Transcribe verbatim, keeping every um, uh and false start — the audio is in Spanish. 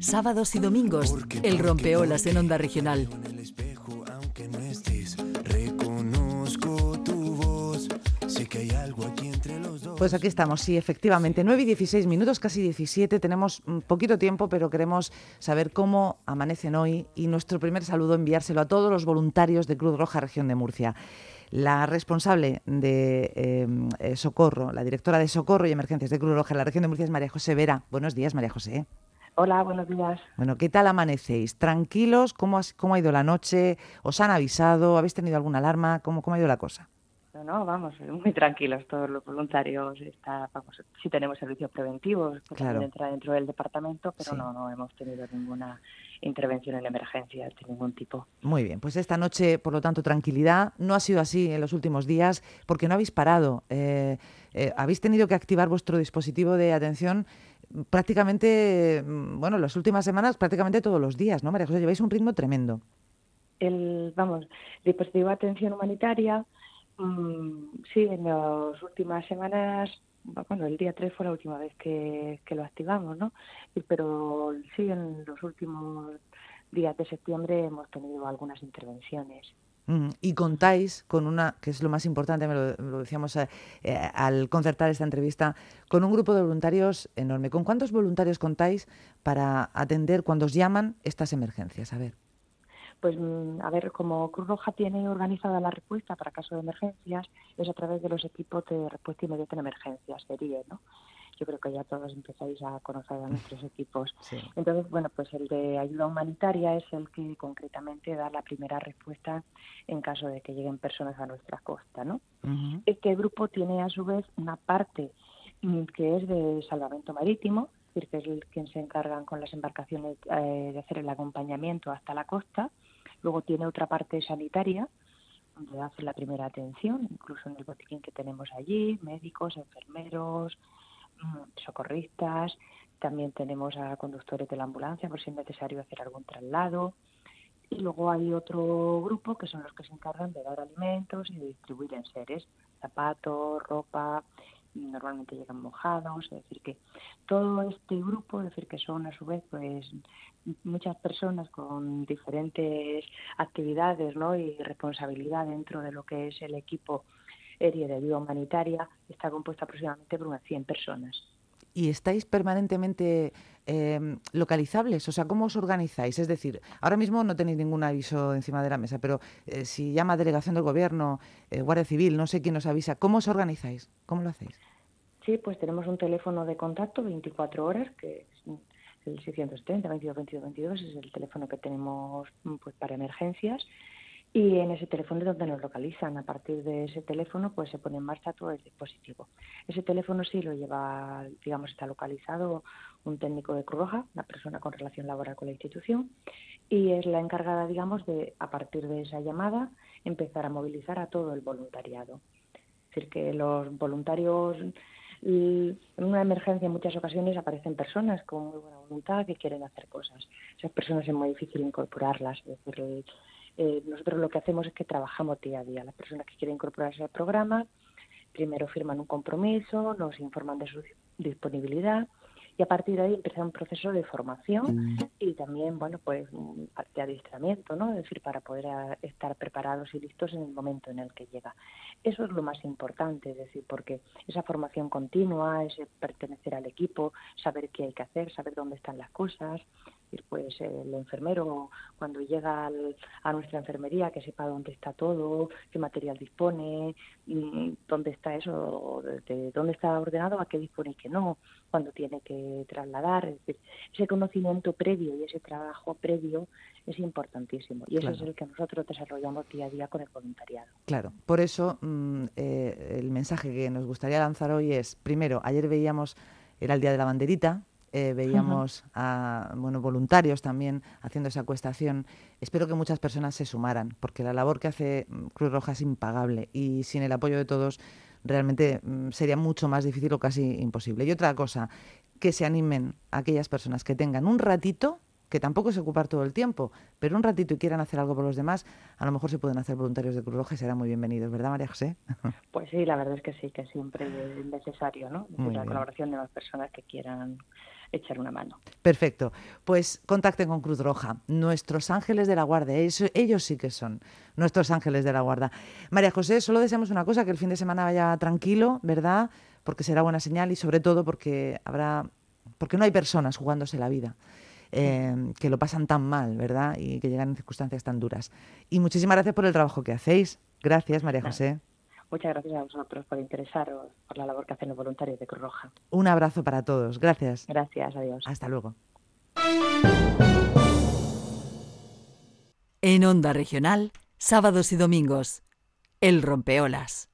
Sábados y domingos, El Rompeolas en Onda Regional. Pues aquí estamos, sí, efectivamente, nueve y dieciséis minutos, casi diecisiete, tenemos poquito tiempo, pero queremos saber cómo amanecen hoy y nuestro primer saludo enviárselo a todos los voluntarios de Cruz Roja Región de Murcia. La responsable de eh, eh, Socorro, la directora de Socorro y Emergencias de Cruz Roja en la Región de Murcia es María José Vera. Buenos días, María José. Hola, buenos días. Bueno, ¿qué tal amanecéis? ¿Tranquilos? ¿Cómo, has, cómo ha ido la noche? ¿Os han avisado? ¿Habéis tenido alguna alarma? ¿Cómo, cómo ha ido la cosa? No, no, vamos, muy tranquilos todos los voluntarios. Está, vamos, sí tenemos servicios preventivos, que Claro. también entra dentro del departamento, pero Sí. no, no hemos tenido ninguna intervención en emergencias de ningún tipo. Muy bien, pues esta noche, por lo tanto, tranquilidad. No ha sido así en los últimos días porque no habéis parado. Eh, eh, habéis tenido que activar vuestro dispositivo de atención prácticamente, bueno, las últimas semanas, prácticamente todos los días, ¿no, María José? Lleváis un ritmo tremendo. El, vamos, dispositivo de atención humanitaria, mmm, sí, en las últimas semanas, bueno, el día tres fue la última vez que, que lo activamos, ¿no? Y, pero sí, en los últimos días de septiembre hemos tenido algunas intervenciones. Mm, y contáis con una, que es lo más importante, me lo, me lo decíamos eh, eh, al concertar esta entrevista, con un grupo de voluntarios enorme. ¿Con cuántos voluntarios contáis para atender cuando os llaman estas emergencias? A ver. Pues, a ver, como Cruz Roja tiene organizada la respuesta para caso de emergencias, es a través de los equipos de respuesta inmediata en emergencias, sería, ¿no? Yo creo que ya todos empezáis a conocer a nuestros equipos. Sí. Entonces, bueno, pues el de ayuda humanitaria es el que concretamente da la primera respuesta en caso de que lleguen personas a nuestra costa, ¿no? Uh-huh. Este grupo tiene a su vez una parte que es de salvamento marítimo, es decir, que es el quien se encargan con las embarcaciones eh, de hacer el acompañamiento hasta la costa. Luego tiene otra parte sanitaria, donde hace la primera atención, incluso en el botiquín que tenemos allí, médicos, enfermeros, socorristas. También tenemos a conductores de la ambulancia por si es necesario hacer algún traslado. Y luego hay otro grupo que son los que se encargan de dar alimentos y de distribuir enseres, zapatos, ropa, normalmente llegan mojados, es decir que todo este grupo, es decir que son a su vez pues muchas personas con diferentes actividades, ¿no? Y responsabilidad dentro de lo que es el equipo aéreo de ayuda humanitaria, está compuesta aproximadamente por unas cien personas. ¿Y estáis permanentemente eh, localizables? O sea, ¿cómo os organizáis? Es decir, ahora mismo no tenéis ningún aviso encima de la mesa, pero eh, si llama delegación del gobierno, eh, Guardia Civil, no sé quién os avisa, ¿cómo os organizáis? ¿Cómo lo hacéis? Sí, pues tenemos un teléfono de contacto veinticuatro horas, que es el seiscientos setenta, veintidós, veintidós, veintidós, es el teléfono que tenemos pues para emergencias. Y en ese teléfono es donde nos localizan. A partir de ese teléfono pues se pone en marcha todo el dispositivo. Ese teléfono sí lo lleva, digamos, está localizado un técnico de Cruz Roja, una persona con relación laboral con la institución, y es la encargada, digamos, de, a partir de esa llamada, empezar a movilizar a todo el voluntariado. Es decir, que los voluntarios, en una emergencia en muchas ocasiones aparecen personas con muy buena voluntad que quieren hacer cosas. Esas personas es muy difícil incorporarlas, es decir, Eh, nosotros lo que hacemos es que trabajamos día a día. Las personas que quieren incorporarse al programa primero firman un compromiso, nos informan de su disponibilidad y a partir de ahí empieza un proceso de formación y también, bueno, pues de adiestramiento, ¿no? Es decir, para poder a, estar preparados y listos en el momento en el que llega. Eso es lo más importante, es decir, porque esa formación continua, ese pertenecer al equipo, saber qué hay que hacer, saber dónde están las cosas. Pues el enfermero cuando llega al, a nuestra enfermería que sepa dónde está todo, qué material dispone, dónde está eso, de dónde está ordenado, a qué dispone y qué no, cuando tiene que trasladar. Es decir, ese conocimiento previo y ese trabajo previo es importantísimo y Claro. ese es el que nosotros desarrollamos día a día con el voluntariado. Claro, por eso mmm, eh, el mensaje que nos gustaría lanzar hoy es, primero, ayer veíamos, era el Día de la Banderita, Eh, veíamos a bueno, voluntarios también haciendo esa acuestación. Espero que muchas personas se sumaran, porque la labor que hace Cruz Roja es impagable y sin el apoyo de todos realmente mm, sería mucho más difícil o casi imposible. Y otra cosa, que se animen a aquellas personas que tengan un ratito, que tampoco es ocupar todo el tiempo, pero un ratito y quieran hacer algo por los demás, a lo mejor se pueden hacer voluntarios de Cruz Roja y serán muy bienvenidos, ¿verdad, María José? Pues sí, la verdad es que sí, que siempre es necesario, ¿no? Es decir, la bien. colaboración de las personas que quieran echar una mano. Perfecto. Pues contacten con Cruz Roja, nuestros ángeles de la guarda. Ellos, ellos sí que son nuestros ángeles de la guarda. María José, solo deseamos una cosa, que el fin de semana vaya tranquilo, ¿verdad? Porque será buena señal y sobre todo porque habrá, porque no hay personas jugándose la vida, eh, que lo pasan tan mal, ¿verdad? Y que llegan en circunstancias tan duras. Y muchísimas gracias por el trabajo que hacéis. Gracias, María José. Muchas gracias a vosotros por interesaros por la labor que hacen los voluntarios de Cruz Roja. Un abrazo para todos. Gracias. Gracias, adiós. Hasta luego. En Onda Regional, sábados y domingos, El Rompeolas.